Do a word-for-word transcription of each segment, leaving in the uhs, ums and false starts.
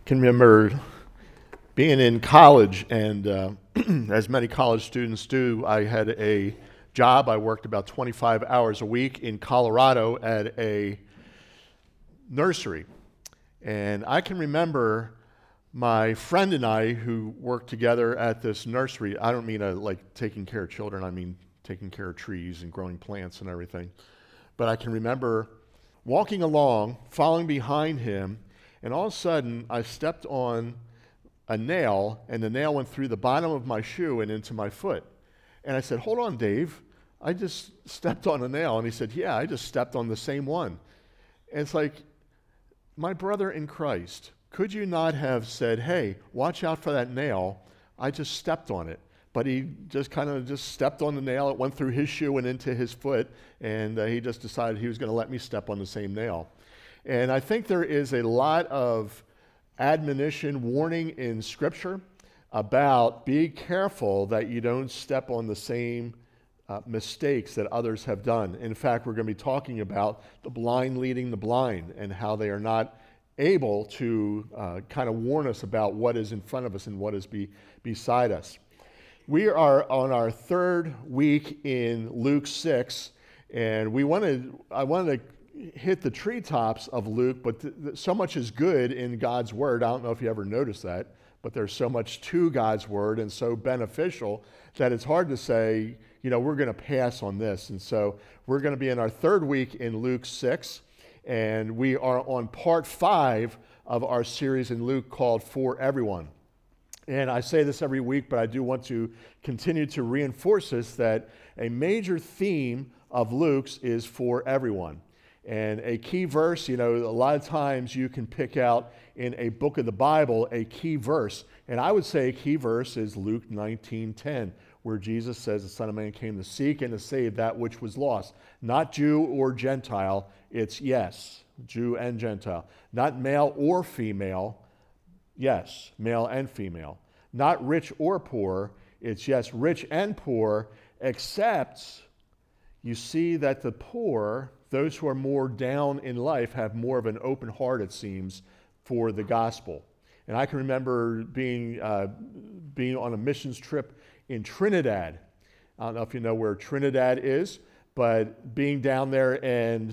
can remember being in college, and uh, as many college students do, I had a job. I worked about twenty-five hours a week in Colorado at a nursery. And I can remember my friend and I who worked together at this nursery. I don't mean uh, like taking care of children, I mean taking care of trees and growing plants and everything. But I can remember walking along, following behind him, and all of a sudden I stepped on a nail, and the nail went through the bottom of my shoe and into my foot. And I said, "Hold on, Dave, I just stepped on a nail." And he said, "Yeah, I just stepped on the same one." And it's like, my brother in Christ, could you not have said, "Hey, watch out for that nail, I just stepped on it"? But he just kind of just stepped on the nail, it went through his shoe and into his foot, and uh, he just decided he was going to let me step on the same nail. And I think there is a lot of admonition, warning in Scripture about be careful that you don't step on the same uh, mistakes that others have done. In fact, we're going to be talking about the blind leading the blind and how they are not able to uh, kind of warn us about what is in front of us and what is be, beside us. We are on our third week in Luke six, and we wanted, I wanted to hit the treetops of Luke, but th- th- so much is good in God's Word. I don't know if you ever noticed that, but there's so much to God's Word and so beneficial that it's hard to say, you know, we're going to pass on this. And so we're going to be in our third week in Luke six, and we are on part five of our series in Luke called For Everyone. And I say this every week, but I do want to continue to reinforce this, that a major theme of Luke's is for everyone. And a key verse, you know, a lot of times you can pick out in a book of the Bible a key verse. And I would say a key verse is Luke nineteen ten, where Jesus says the Son of Man came to seek and to save that which was lost. Not Jew or Gentile, it's yes, Jew and Gentile. Not male or female, yes, male and female. Not rich or poor, it's yes, rich and poor, except you see that the poor, those who are more down in life, have more of an open heart, it seems, for the gospel. And I can remember being uh, being on a missions trip in Trinidad. I don't know if you know where Trinidad is, but being down there and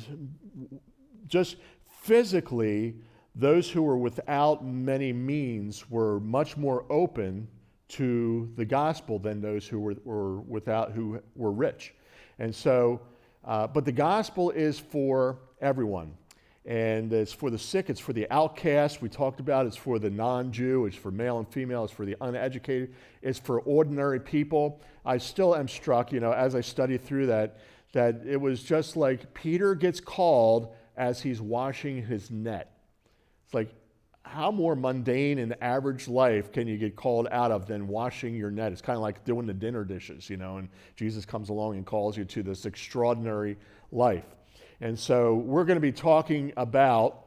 just physically, those who were without many means were much more open to the gospel than those who were, were without, who were rich. And so, uh, but the gospel is for everyone. And it's for the sick, it's for the outcast. We talked about it's for the non-Jew, it's for male and female, it's for the uneducated, it's for ordinary people. I still am struck, you know, as I study through that, that it was just like Peter gets called as he's washing his net. It's like, how more mundane and average life can you get called out of than washing your net? It's kind of like doing the dinner dishes, you know, and Jesus comes along and calls you to this extraordinary life. And so we're going to be talking about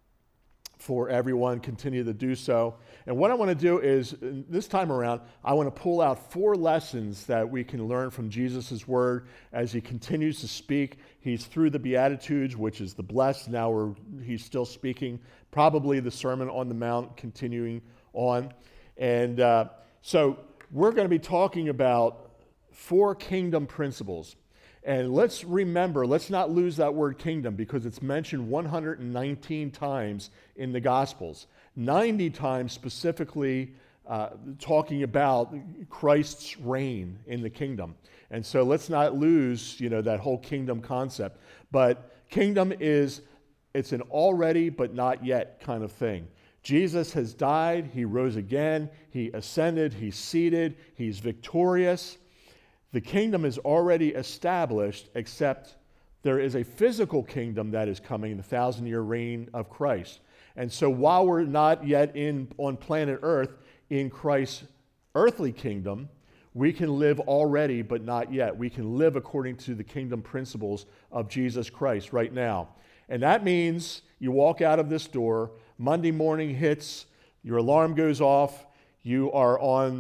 For Everyone, continue to do so. And what I want to do is, this time around, I want to pull out four lessons that we can learn from Jesus' word as he continues to speak. He's through the Beatitudes, which is the blessed. Now we're, he's still speaking, probably the Sermon on the Mount continuing on. And uh, so we're going to be talking about four kingdom principles. And let's remember, let's not lose that word kingdom, because it's mentioned one hundred nineteen times in the Gospels. ninety times specifically uh, talking about Christ's reign in the kingdom. And so let's not lose, you know, that whole kingdom concept. But kingdom is, it's an already but not yet kind of thing. Jesus has died, he rose again, he ascended, he's seated, he's victorious. The kingdom is already established, except there is a physical kingdom that is coming, the thousand-year reign of Christ. And so while we're not yet in on planet Earth in Christ's earthly kingdom, we can live already, but not yet. We can live according to the kingdom principles of Jesus Christ right now. And that means you walk out of this door, Monday morning hits, your alarm goes off, you are on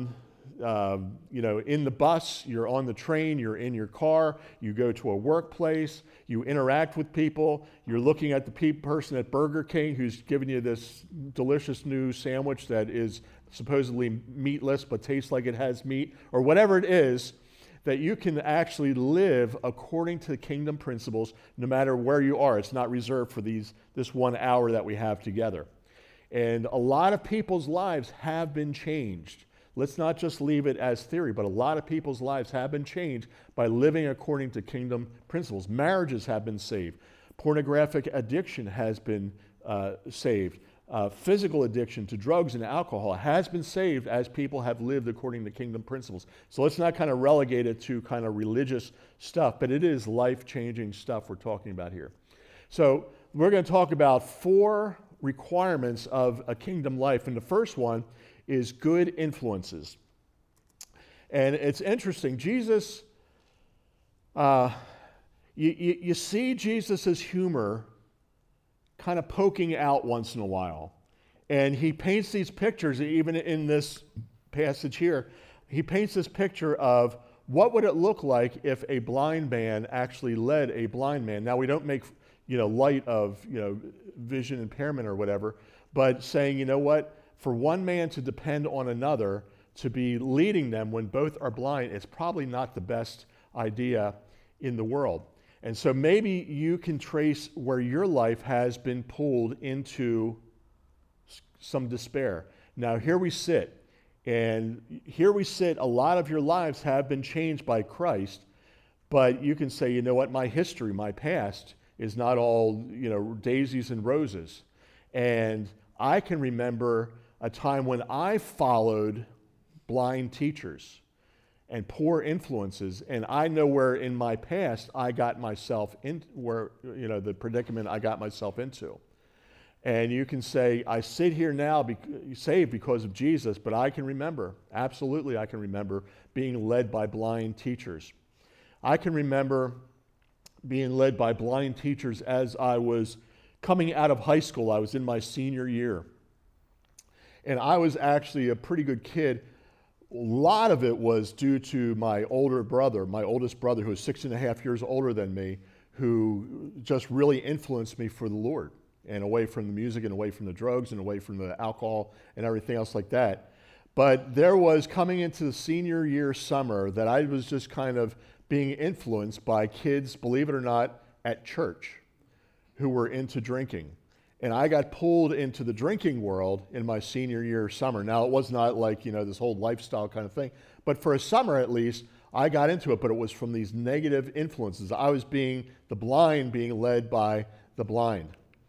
um, you know, in the bus, you're on the train, you're in your car, you go to a workplace, you interact with people, you're looking at the pe- person at Burger King who's giving you this delicious new sandwich that is supposedly meatless but tastes like it has meat, or whatever it is, that you can actually live according to kingdom principles no matter where you are. It's not reserved for these this one hour that we have together. And a lot of people's lives have been changed. Let's not just leave it as theory, but a lot of people's lives have been changed by living according to kingdom principles. Marriages have been saved. Pornographic addiction has been uh, saved. Uh, physical addiction to drugs and alcohol has been saved as people have lived according to kingdom principles. So let's not kind of relegate it to kind of religious stuff, but it is life-changing stuff we're talking about here. So we're going to talk about four requirements of a kingdom life, and the first one is good influences. And it's interesting, Jesus, uh, you, you, you see Jesus' humor kind of poking out once in a while. And he paints these pictures, even in this passage here, he paints this picture of what would it look like if a blind man actually led a blind man. Now, we don't make, you know, light of, you know, vision impairment or whatever, but saying, you know what, for one man to depend on another to be leading them when both are blind, it's probably not the best idea in the world. And so maybe you can trace where your life has been pulled into some despair. Now, here we sit, and here we sit, a lot of your lives have been changed by Christ, but you can say, you know what, my history, my past is not all, you know, daisies and roses. And I can remember a time when I followed blind teachers and poor influences, and I know where in my past I got myself in, where, you know, the predicament I got myself into. And you can say, I sit here now be- saved because of Jesus, but I can remember, absolutely I can remember being led by blind teachers. I can remember being led by blind teachers as I was coming out of high school. I was in my senior year. And I was actually a pretty good kid. A lot of it was due to my older brother, my oldest brother, who was six and a half years older than me, who just really influenced me for the Lord, and away from the music and away from the drugs and away from the alcohol and everything else like that. But there was, coming into the senior year summer, that I was just kind of being influenced by kids, believe it or not, at church who were into drinking. And I got pulled into the drinking world in my senior year summer. Now, it was not like, you know, this whole lifestyle kind of thing, but for a summer at least, I got into it, but it was from these negative influences. I was being, the blind being led by the blind.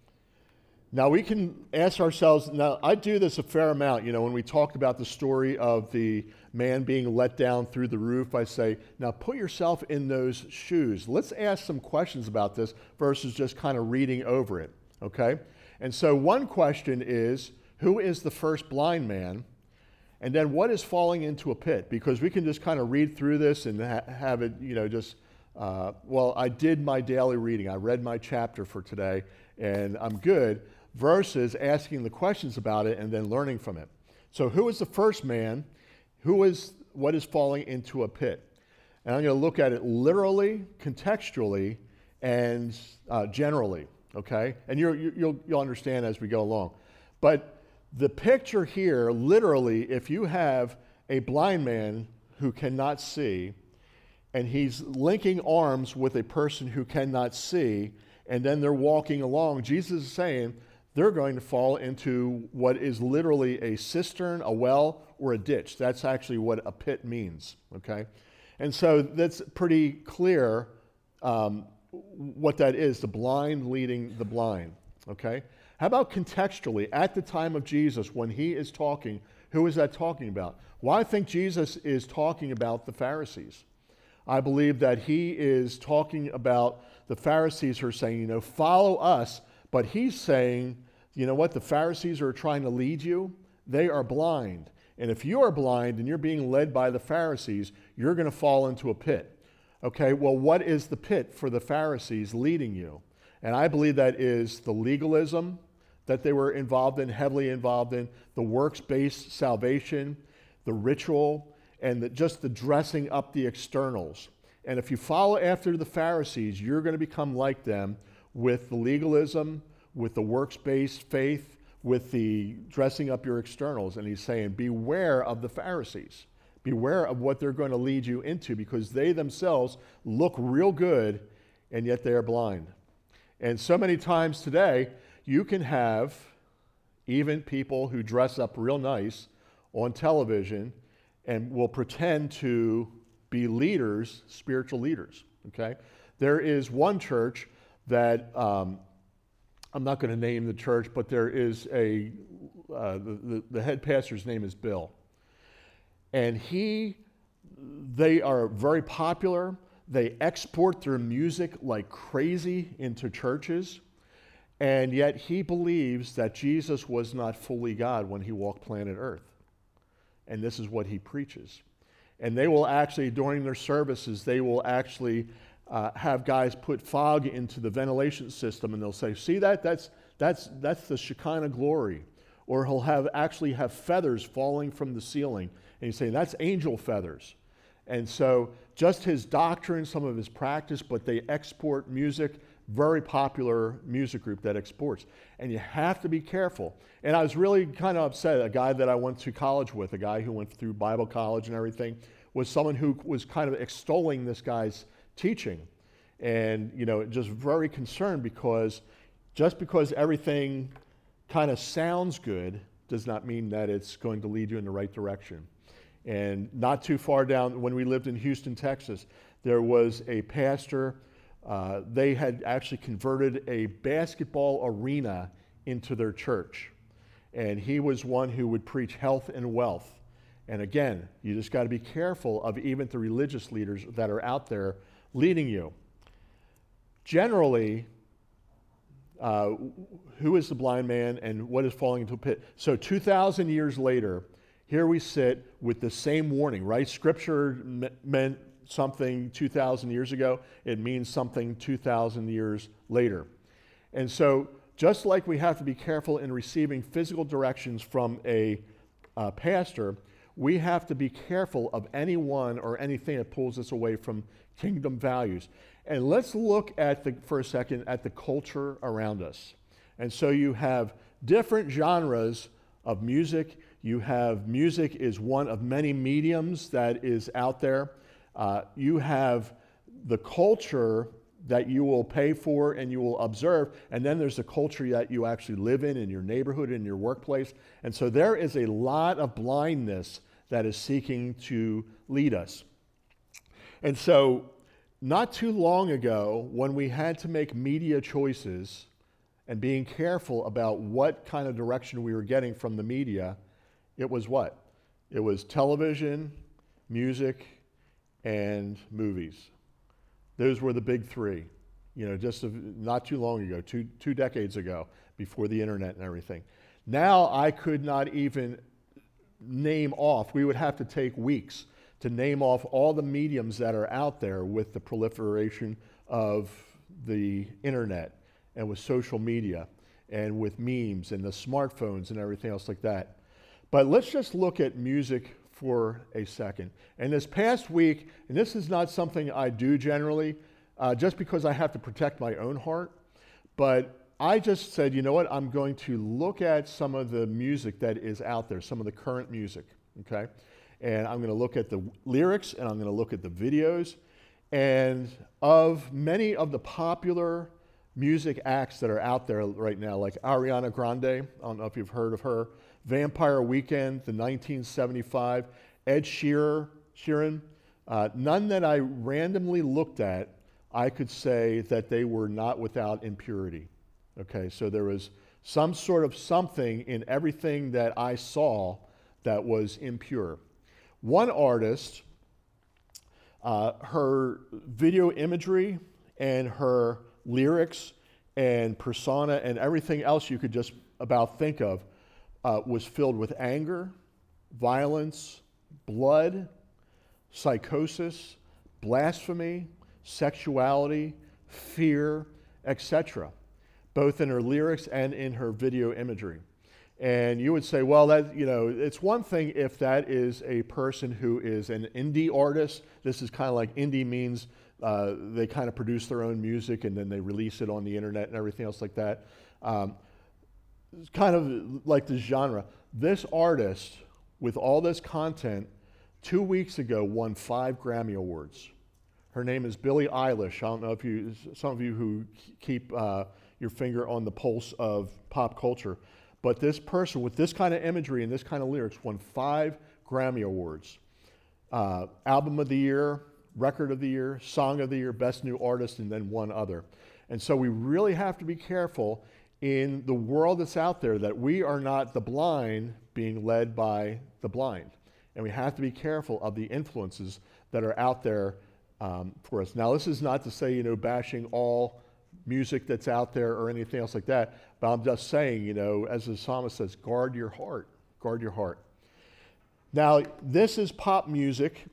Now, we can ask ourselves, now, I do this a fair amount, you know, when we talked about the story of the man being let down through the roof, I say, now put yourself in those shoes. Let's ask some questions about this versus just kind of reading over it, okay? And so one question is, who is the first blind man? And then what is falling into a pit? Because we can just kind of read through this and ha- have it, you know, just, uh, well, I did my daily reading. I read my chapter for today, and I'm good, versus asking the questions about it and then learning from it. So who is the first man? Who is, what is falling into a pit? And I'm going to look at it literally, contextually, and uh, generally. Okay, and you're, you'll you'll understand as we go along. But the picture here, literally, if you have a blind man who cannot see, and he's linking arms with a person who cannot see, and then they're walking along, Jesus is saying they're going to fall into what is literally a cistern, a well, or a ditch. That's actually what a pit means. Okay, and so that's pretty clear. Um, what that is, the blind leading the blind, okay? How about contextually, at the time of Jesus, when he is talking, who is that talking about? Well, I think Jesus is talking about the Pharisees. I believe that he is talking about the Pharisees who are saying, you know, follow us, but he's saying, you know what, the Pharisees are trying to lead you, they are blind. And if you are blind and you're being led by the Pharisees, you're going to fall into a pit. Okay, well, what is the pit for the Pharisees leading you? And I believe that is the legalism that they were involved in, heavily involved in, the works-based salvation, the ritual, and the, just the dressing up the externals. And if you follow after the Pharisees, you're going to become like them with the legalism, with the works-based faith, with the dressing up your externals. And he's saying, beware of the Pharisees. Beware of what they're going to lead you into, because they themselves look real good, and yet they are blind. And so many times today, you can have even people who dress up real nice on television and will pretend to be leaders, spiritual leaders, okay? There is one church that, um, I'm not going to name the church, but there is a, uh, the, the, the head pastor's name is Bill. And he, they are very popular. They export their music like crazy into churches. And yet he believes that Jesus was not fully God when he walked planet Earth. And this is what he preaches. And they will actually, during their services, they will actually uh, have guys put fog into the ventilation system, and they'll say, see that? That's, that's, that's the Shekinah glory. Or he'll have actually have feathers falling from the ceiling. And he's saying, that's angel feathers. And so just his doctrine, some of his practice, but they export music, very popular music group that exports. And you have to be careful. And I was really kind of upset. A guy that I went to college with, a guy who went through Bible college and everything, was someone who was kind of extolling this guy's teaching. And, you know, just very concerned, because just because everything kind of sounds good does not mean that it's going to lead you in the right direction. And not too far down, when we lived in Houston, Texas, there was a pastor. Uh, they had actually converted a basketball arena into their church. And he was one who would preach health and wealth. And again, you just got to be careful of even the religious leaders that are out there leading you. Generally, uh, who is the blind man and what is falling into a pit? So two thousand years later, here we sit with the same warning, right? Scripture me- meant something two thousand years ago. It means something two thousand years later. And so just like we have to be careful in receiving physical directions from a uh, pastor, we have to be careful of anyone or anything that pulls us away from kingdom values. And let's look at the, for a second at the culture around us. And so you have different genres of music. You have music is one of many mediums that is out there. Uh, you have the culture that you will pay for and you will observe, and then there's the culture that you actually live in, in your neighborhood, in your workplace. And so there is a lot of blindness that is seeking to lead us. And so not too long ago, when we had to make media choices and being careful about what kind of direction we were getting from the media, it was what? It was television, music, and movies. Those were the big three, you know, just not too long ago, two, two decades ago, before the internet and everything. Now I could not even name off, we would have to take weeks to name off all the mediums that are out there with the proliferation of the internet and with social media and with memes and the smartphones and everything else like that. But let's just look at music for a second. And this past week, and this is not something I do generally, uh, just because I have to protect my own heart, but I just said, you know what, I'm going to look at some of the music that is out there, some of the current music, okay? And I'm going to look at the lyrics, and I'm going to look at the videos. And of many of the popular music acts that are out there right now, like Ariana Grande, I don't know if you've heard of her, Vampire Weekend, the nineteen seventy-five, Ed Sheeran, Sheeran uh, none that I randomly looked at, I could say that they were not without impurity. Okay, so there was some sort of something in everything that I saw that was impure. One artist, uh, her video imagery and her lyrics and persona and everything else you could just about think of uh, was filled with anger, violence, blood, psychosis, blasphemy, sexuality, fear, et cetera, both in her lyrics and in her video imagery. And you would say, well, that, you know, it's one thing if that is a person who is an indie artist. This is kind of like indie means uh, they kind of produce their own music and then they release it on the internet and everything else like that. Um, it's kind of like the genre. This artist, with all this content, two weeks ago won five Grammy Awards. Her name is Billie Eilish. I don't know if you, some of you who keep uh, your finger on the pulse of pop culture, but this person with this kind of imagery and this kind of lyrics won five Grammy Awards. Uh, Album of the Year, Record of the Year, Song of the Year, Best New Artist, and then one other. And so we really have to be careful in the world that's out there that we are not the blind being led by the blind. And we have to be careful of the influences that are out there um, for us. Now, this is not to say, you know, bashing all music that's out there or anything else like that, but I'm just saying, you know, as the psalmist says, guard your heart, guard your heart. Now, this is pop music.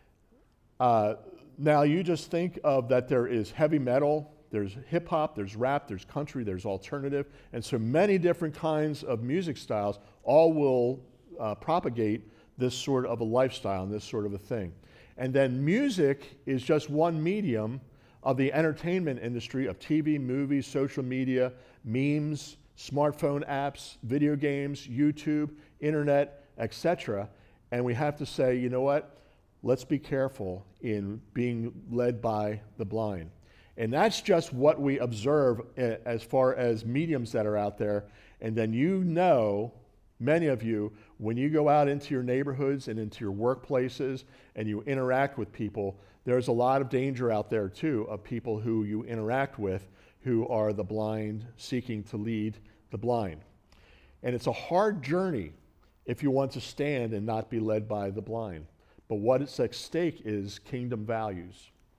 Uh, now, you just think of that there is heavy metal, there's hip hop, there's rap, there's country, there's alternative, and so many different kinds of music styles all will uh, propagate this sort of a lifestyle and this sort of a thing. And then music is just one medium of the entertainment industry of T V, movies, social media, memes, smartphone apps, video games, YouTube, internet, et cetera. And we have to say, you know what? Let's be careful in being led by the blind. And that's just what we observe as far as mediums that are out there. And then you know, many of you, when you go out into your neighborhoods and into your workplaces and you interact with people, there's a lot of danger out there too of people who you interact with who are the blind seeking to lead the blind. And it's a hard journey if you want to stand and not be led by the blind. But what is at stake is kingdom values.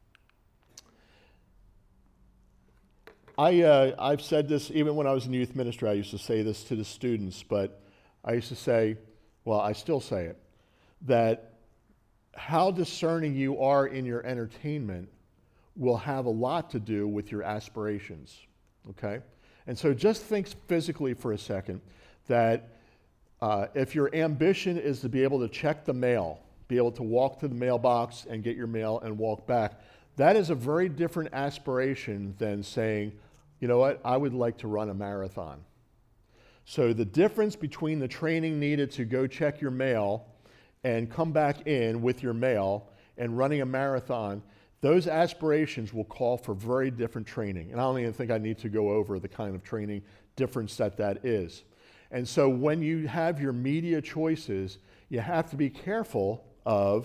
I, uh, I've said this even when I was in youth ministry. I used to say this to the students, but I used to say, well, I still say it, that how discerning you are in your entertainment will have a lot to do with your aspirations, okay? And so just think physically for a second that uh, if your ambition is to be able to check the mail, be able to walk to the mailbox and get your mail and walk back, that is a very different aspiration than saying, you know what, I would like to run a marathon. So the difference between the training needed to go check your mail and come back in with your mail and running a marathon, those aspirations will call for very different training. And I don't even think I need to go over the kind of training difference that that is. And so when you have your media choices, you have to be careful of,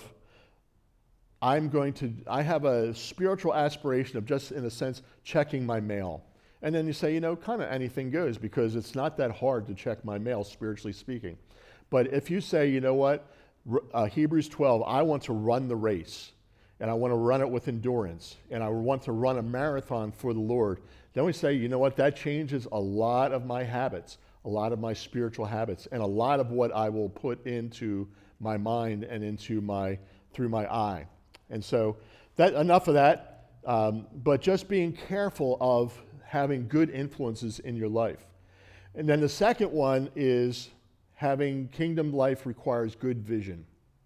I'm going to, I have a spiritual aspiration of just, in a sense, checking my mail. And then you say, you know, kind of anything goes because it's not that hard to check my mail, spiritually speaking. But if you say, you know what, uh, Hebrews twelve, I want to run the race, and I want to run it with endurance, and I want to run a marathon for the Lord, then we say, you know what, that changes a lot of my habits, a lot of my spiritual habits, and a lot of what I will put into my mind and into my, through my eye. And so that enough of that, um, but just being careful of having good influences in your life. And then the second one is having kingdom life requires good vision.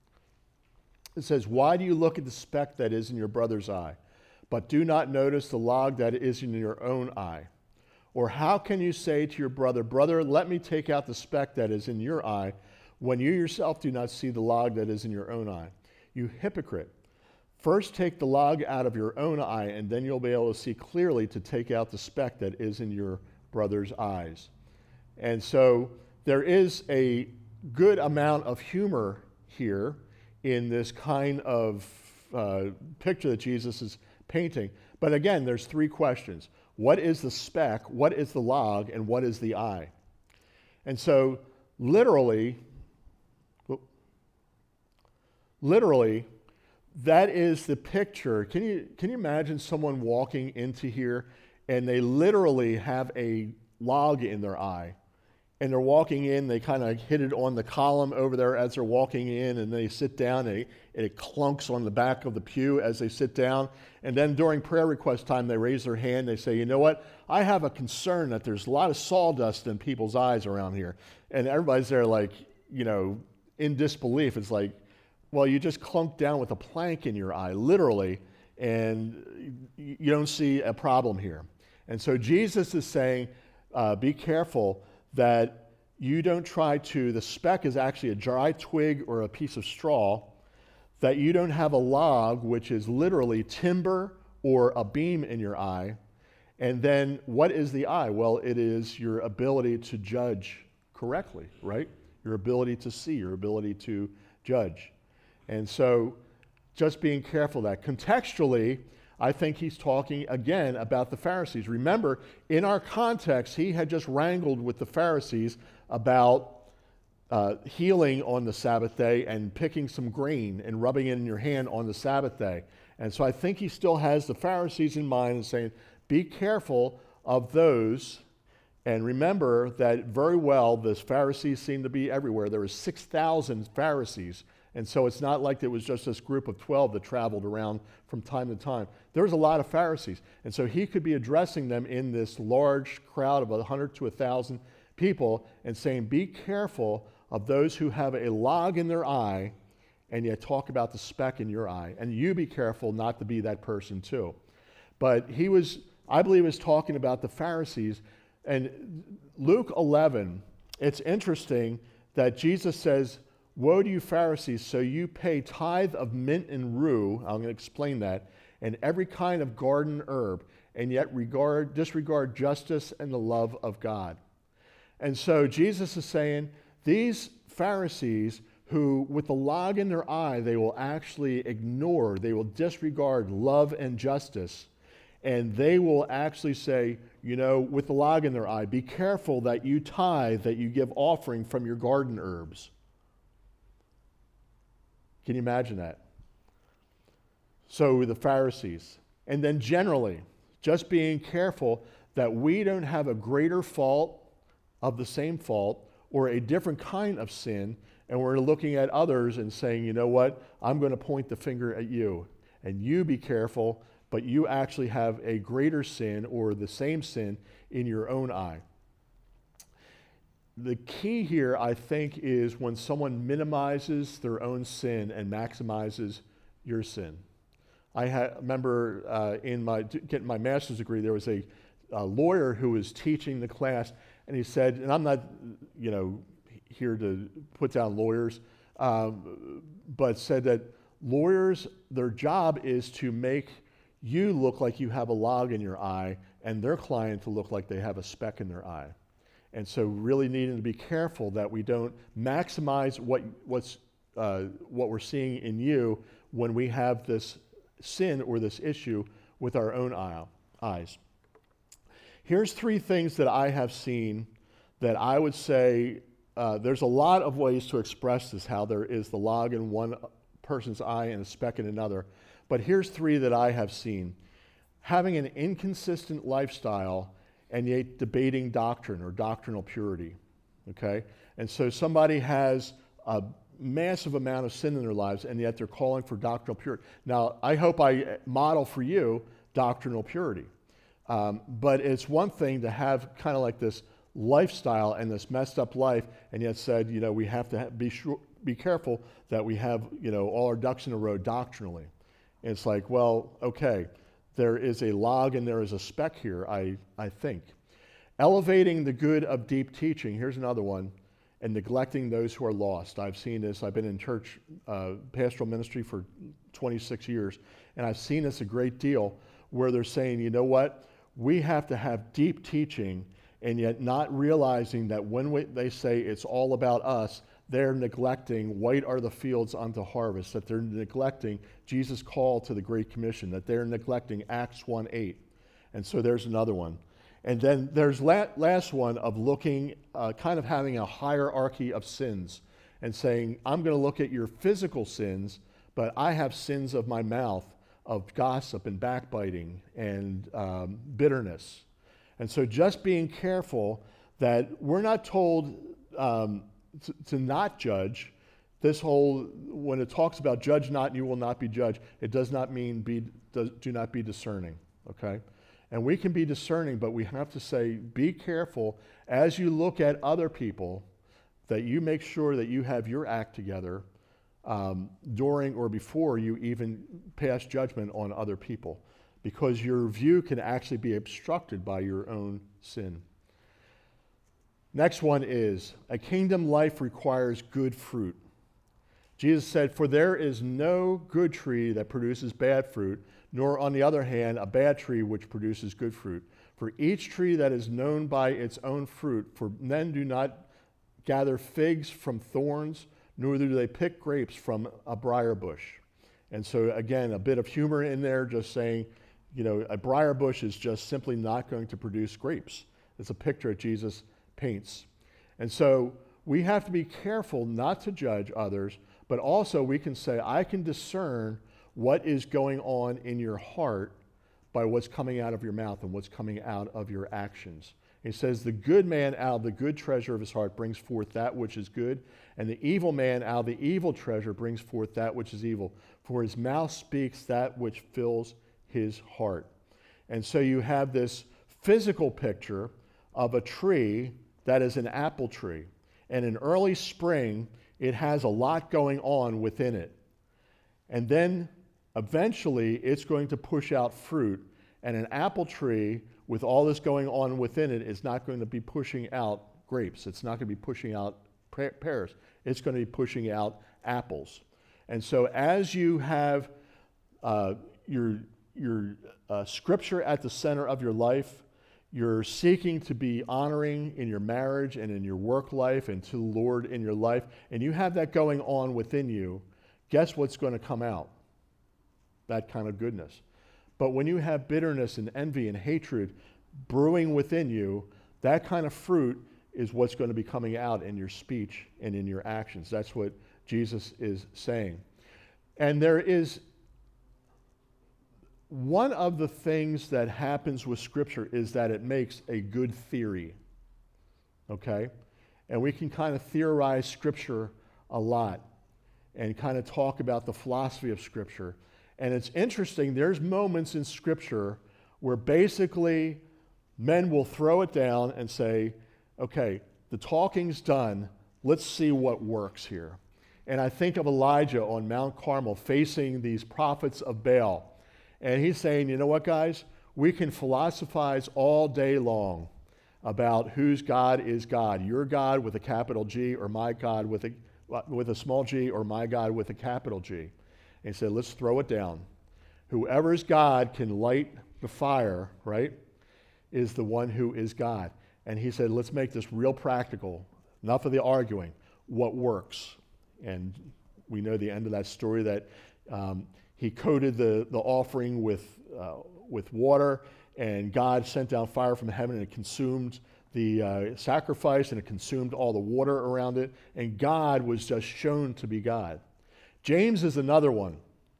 It says, why do you look at the speck that is in your brother's eye, but do not notice the log that is in your own eye? Or how can you say to your brother, brother, let me take out the speck that is in your eye, when you yourself do not see the log that is in your own eye? You hypocrite. First take the log out of your own eye, and then you'll be able to see clearly to take out the speck that is in your brother's eyes. And so there is a good amount of humor here in this kind of uh, picture that Jesus is painting. But again, there's three questions. What is the speck? What is the log? And what is the eye? And so literally, literally, that is the picture. Can you, can you imagine someone walking into here and they literally have a log in their eye? and they're walking in, they kind of hit it on the column over there as they're walking in, and they sit down, and it, and it clunks on the back of the pew as they sit down. And then during prayer request time, they raise their hand, they say, you know what, I have a concern that there's a lot of sawdust in people's eyes around here. And everybody's there like, you know, in disbelief. It's like, well, you just clunked down with a plank in your eye, literally, and you don't see a problem here. And so Jesus is saying, uh, be careful that you don't try to, the speck is actually a dry twig or a piece of straw, that you don't have a log, which is literally timber or a beam in your eye. And then what is the eye? Well, it is your ability to judge correctly, right? Your ability to see, your ability to judge. And so just being careful of that. Contextually, I think he's talking again about the Pharisees. Remember, in our context, he had just wrangled with the Pharisees about uh, healing on the Sabbath day and picking some grain and rubbing it in your hand on the Sabbath day. And so I think he still has the Pharisees in mind and saying, be careful of those. And remember that very well, the Pharisees seem to be everywhere. There were six thousand Pharisees. And so it's not like it was just this group of twelve that traveled around from time to time. There was a lot of Pharisees. And so he could be addressing them in this large crowd of one hundred to one thousand people and saying, be careful of those who have a log in their eye and yet talk about the speck in your eye. And you be careful not to be that person too. But he was, I believe, was talking about the Pharisees. And Luke eleven, it's interesting that Jesus says, woe to you Pharisees, so you pay tithe of mint and rue, I'm going to explain that, and every kind of garden herb, and yet regard, disregard justice and the love of God. And so Jesus is saying, these Pharisees who, with the log in their eye, they will actually ignore, they will disregard love and justice, and they will actually say, you know, with the log in their eye, be careful that you tithe, that you give offering from your garden herbs. Can you imagine that? So the Pharisees. And then generally, just being careful that we don't have a greater fault of the same fault or a different kind of sin, and we're looking at others and saying, you know what, I'm going to point the finger at you, and you be careful, but you actually have a greater sin or the same sin in your own eye. The key here, I think, is when someone minimizes their own sin and maximizes your sin. I ha- remember uh, in my getting my master's degree, there was a, a lawyer who was teaching the class, and he said, and I'm not, you know, here to put down lawyers, um, but said that lawyers, their job is to make you look like you have a log in your eye, and their client to look like they have a speck in their eye. And so really needing to be careful that we don't maximize what what's uh, what we're seeing in you when we have this sin or this issue with our own eye, eyes. Here's three things that I have seen that I would say uh, there's a lot of ways to express this, how there is the log in one person's eye and a speck in another. But here's three that I have seen. Having an inconsistent lifestyle and yet debating doctrine or doctrinal purity, okay? And so somebody has a massive amount of sin in their lives, and yet they're calling for doctrinal purity. Now, I hope I model for you doctrinal purity. Um, but it's one thing to have kind of like this lifestyle and this messed up life, and yet said, you know, we have to ha- be sure, be careful that we have, you know, all our ducks in a row doctrinally. And it's like, well, okay, there is a log and there is a speck here, I, I think. Elevating the good of deep teaching, here's another one, and neglecting those who are lost. I've seen this, I've been in church uh, pastoral ministry for twenty-six years, and I've seen this a great deal where they're saying, you know what, we have to have deep teaching, and yet not realizing that when we, they say it's all about us, they're neglecting white are the fields unto harvest, that they're neglecting Jesus' call to the Great Commission, that they're neglecting Acts one eight. And so there's another one. And then there's la- last one of looking, uh, kind of having a hierarchy of sins and saying, I'm going to look at your physical sins, but I have sins of my mouth, of gossip and backbiting and um, bitterness. And so just being careful that we're not told um, to, to not judge. This whole, when it talks about judge not and you will not be judged, it does not mean be, do, do not be discerning, okay? And we can be discerning, but we have to say, be careful as you look at other people that you make sure that you have your act together um, during or before you even pass judgment on other people, because your view can actually be obstructed by your own sin. Next one is, a kingdom life requires good fruit. Jesus said, for there is no good tree that produces bad fruit, nor on the other hand, a bad tree which produces good fruit. For each tree that is known by its own fruit, for men do not gather figs from thorns, nor do they pick grapes from a briar bush. And so again, a bit of humor in there, just saying, you know, a briar bush is just simply not going to produce grapes. It's a picture that Jesus paints. And so we have to be careful not to judge others, but also we can say, I can discern what is going on in your heart by what's coming out of your mouth and what's coming out of your actions. He says, the good man out of the good treasure of his heart brings forth that which is good, and the evil man out of the evil treasure brings forth that which is evil. For his mouth speaks that which fills his heart. And so you have this physical picture of a tree that is an apple tree. And in early spring, it has a lot going on within it. And then eventually it's going to push out fruit. And an apple tree with all this going on within it is not going to be pushing out grapes. It's not going to be pushing out pears. It's going to be pushing out apples. And so as you have uh, your, your uh, scripture at the center of your life, you're seeking to be honoring in your marriage and in your work life and to the Lord in your life, and you have that going on within you, guess what's going to come out? That kind of goodness. But when you have bitterness and envy and hatred brewing within you, that kind of fruit is what's going to be coming out in your speech and in your actions. That's what Jesus is saying. And there is one of the things that happens with Scripture is that it makes a good theory, okay? And we can kind of theorize Scripture a lot and kind of talk about the philosophy of Scripture. And it's interesting, there's moments in Scripture where basically men will throw it down and say, okay, the talking's done, let's see what works here. And I think of Elijah on Mount Carmel facing these prophets of Baal. And he's saying, you know what, guys? We can philosophize all day long about whose God is God. Your God with a capital G, or my God with a, with a small g, or my God with a capital G. And he said, let's throw it down. Whoever's God can light the fire, right, is the one who is God. And he said, let's make this real practical. Enough of the arguing. What works? And we know the end of that story, that um, he coated the, the offering with, uh, with water, and God sent down fire from heaven, and it consumed the uh, sacrifice, and it consumed all the water around it, and God was just shown to be God. James is another one,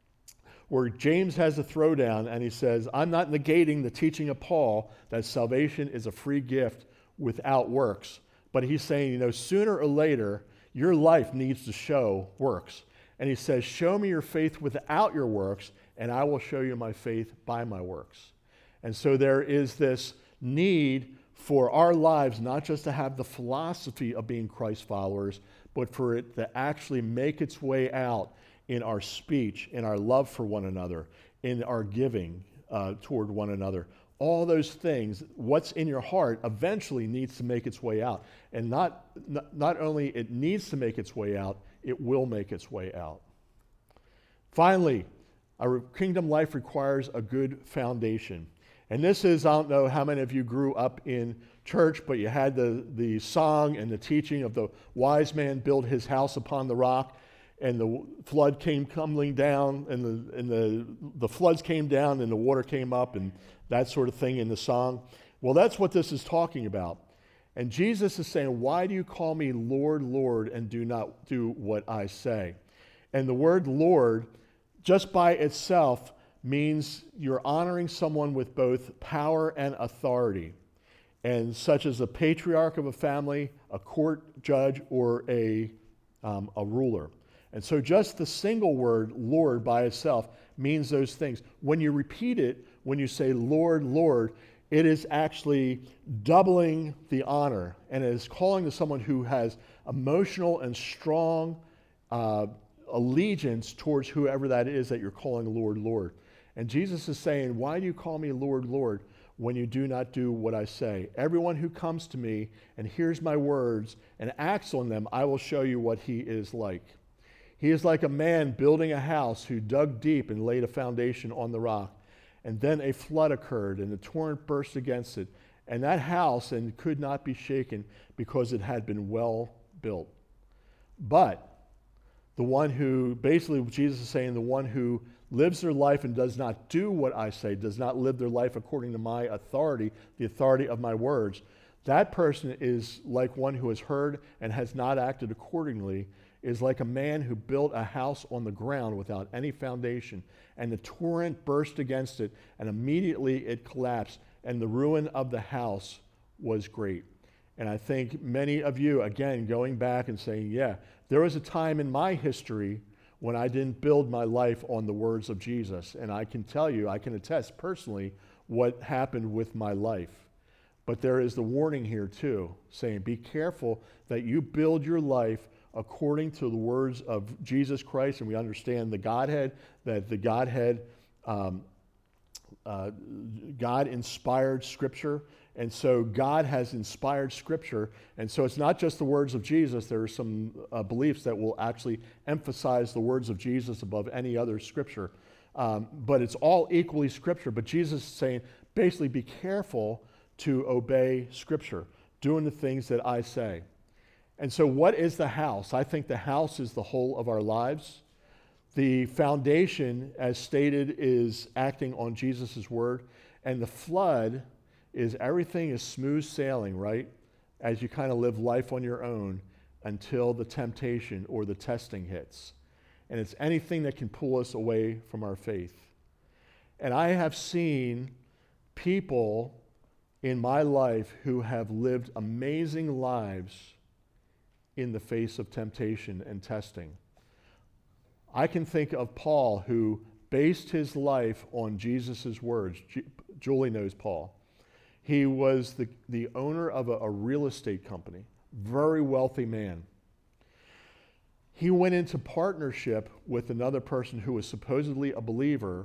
where James has a throwdown, and he says, I'm not negating the teaching of Paul that salvation is a free gift without works, but he's saying, you know, sooner or later, your life needs to show works. And he says, show me your faith without your works, and I will show you my faith by my works. And so there is this need for our lives not just to have the philosophy of being Christ followers, but for it to actually make its way out in our speech, in our love for one another, in our giving uh, toward one another. All those things, what's in your heart eventually needs to make its way out. And not, not, not only it needs to make its way out, it will make its way out. Finally, a kingdom life requires a good foundation. And this is, I don't know how many of you grew up in church, but you had the, the song and the teaching of the wise man built his house upon the rock, and the flood came tumbling down, and the, and the, the floods came down, and the water came up, and that sort of thing in the song. Well, that's what this is talking about. And Jesus is saying, why do you call me Lord, Lord, and do not do what I say? And the word Lord, just by itself, means you're honoring someone with both power and authority. and such as a patriarch of a family, a court judge, or a, um, a ruler. And so just the single word, Lord, by itself means those things. When you repeat it, when you say Lord, Lord, it is actually doubling the honor, and it is calling to someone who has emotional and strong uh, allegiance towards whoever that is that you're calling Lord, Lord. And Jesus is saying, why do you call me Lord, Lord, when you do not do what I say? Everyone who comes to me and hears my words and acts on them, I will show you what he is like. He is like a man building a house who dug deep and laid a foundation on the rock. And then a flood occurred, and the torrent burst against it. And that house and could not be shaken because it had been well built. But the one who, basically Jesus is saying, the one who lives their life and does not do what I say, does not live their life according to my authority, the authority of my words, that person is like one who has heard and has not acted accordingly, is like a man who built a house on the ground without any foundation, and the torrent burst against it, and immediately it collapsed, and the ruin of the house was great. And I think many of you, again, going back and saying, yeah, there was a time in my history when I didn't build my life on the words of Jesus. And I can tell you, I can attest personally what happened with my life. But there is the warning here too, saying be careful that you build your life according to the words of Jesus Christ. And we understand the Godhead, that the Godhead, um, uh, God inspired Scripture. And so God has inspired Scripture. And so it's not just the words of Jesus. There are some uh, beliefs that will actually emphasize the words of Jesus above any other Scripture. Um, but it's all equally Scripture. But Jesus is saying, basically, be careful to obey Scripture, doing the things that I say. And so what is the house? I think the house is the whole of our lives. The foundation, as stated, is acting on Jesus' word. And the flood is everything is smooth sailing, right? As you kind of live life on your own until the temptation or the testing hits. And it's anything that can pull us away from our faith. And I have seen people in my life who have lived amazing lives in the face of temptation and testing. I can think of Paul, who based his life on Jesus' words. Ju- Julie knows Paul. He was the, the owner of a, a real estate company, very wealthy man. He went into partnership with another person who was supposedly a believer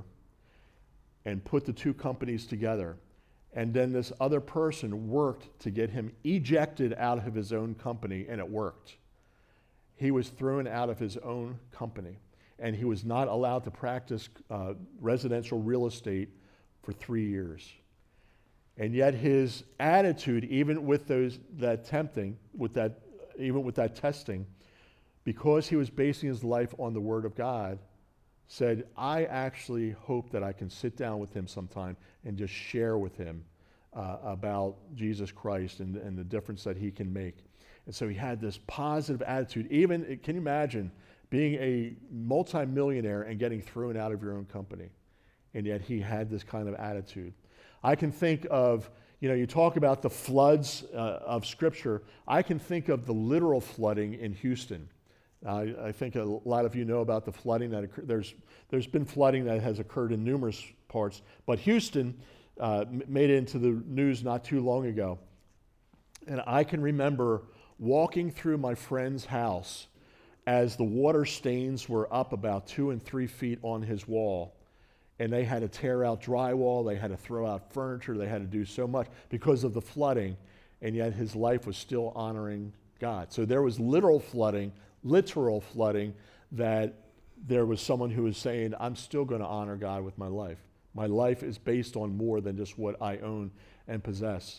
and put the two companies together. And then this other person worked to get him ejected out of his own company, and it worked. He was thrown out of his own company, and he was not allowed to practice uh, residential real estate for three years. And yet his attitude, even with those that tempting, with that, even with that testing, because he was basing his life on the Word of God, said, I actually hope that I can sit down with him sometime and just share with him uh, about Jesus Christ and, and the difference that he can make. And so he had this positive attitude. Even, can you imagine being a multimillionaire and getting thrown out of your own company? And yet he had this kind of attitude. I can think of, you know, you talk about the floods uh, of Scripture. I can think of the literal flooding in Houston. Uh, I think a lot of you know about the flooding that occurred. There's, there's been flooding that has occurred in numerous parts, but Houston uh, m- made it into the news not too long ago. And I can remember walking through my friend's house as the water stains were up about two and three feet on his wall. And they had to tear out drywall, they had to throw out furniture, they had to do so much because of the flooding, and yet his life was still honoring God. So there was literal flooding, literal flooding, that there was someone who was saying, I'm still going to honor God with my life. My life is based on more than just what I own and possess.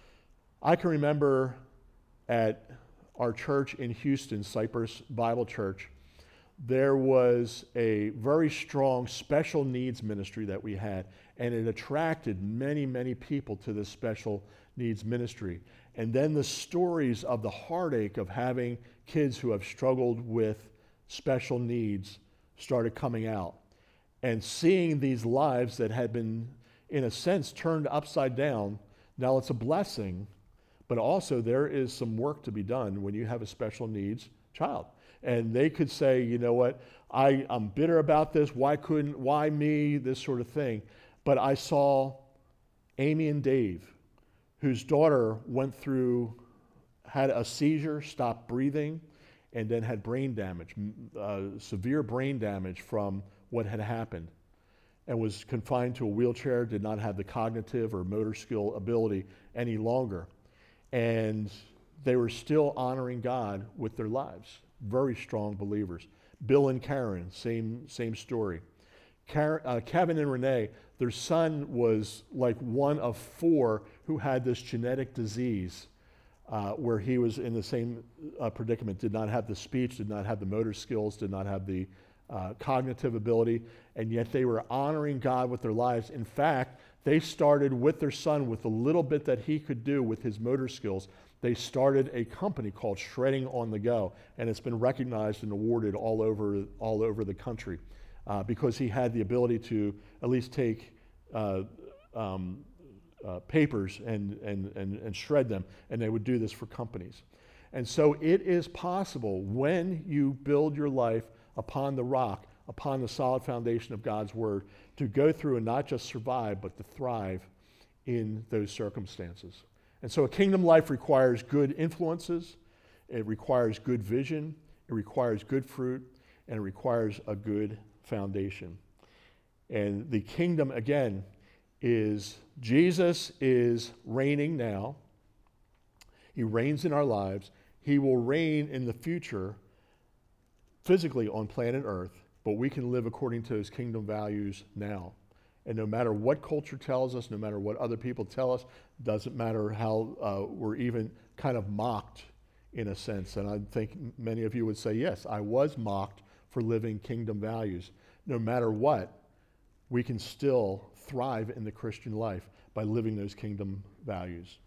I can remember at our church in Houston, Cypress Bible Church, there was a very strong special needs ministry that we had, and it attracted many, many people to this special needs ministry. And then the stories of the heartache of having kids who have struggled with special needs started coming out. And seeing these lives that had been, in a sense, turned upside down, now it's a blessing But also there is some work to be done when you have a special needs child. And they could say, you know what, I, I'm bitter about this, why couldn't, why me, this sort of thing. But I saw Amy and Dave, whose daughter went through, had a seizure, stopped breathing, and then had brain damage, uh, severe brain damage from what had happened, and was confined to a wheelchair, did not have the cognitive or motor skill ability any longer. And they were still honoring God with their lives. Very strong believers. Bill and Karen, same, same story. Karen, uh, Kevin and Renee, their son was like one of four who had this genetic disease uh, where he was in the same uh, predicament, did not have the speech, did not have the motor skills, did not have the uh, cognitive ability, and yet they were honoring God with their lives. In fact, they started with their son, with the little bit that he could do with his motor skills, they started a company called Shredding on the Go, and it's been recognized and awarded all over, all over the country uh, because he had the ability to at least take uh, um, uh, papers and, and, and, and shred them, and they would do this for companies. And so it is possible when you build your life upon the rock, upon the solid foundation of God's Word, to go through and not just survive, but to thrive in those circumstances. And so a kingdom life requires good influences, it requires good vision, it requires good fruit, and it requires a good foundation. And the kingdom, again, is Jesus is reigning now. He reigns in our lives. He will reign in the future physically on planet Earth, but we can live according to his kingdom values now. And no matter what culture tells us, no matter what other people tell us, doesn't matter how uh, we're even kind of mocked in a sense. And I think many of you would say, yes, I was mocked for living kingdom values. No matter what, we can still thrive in the Christian life by living those kingdom values.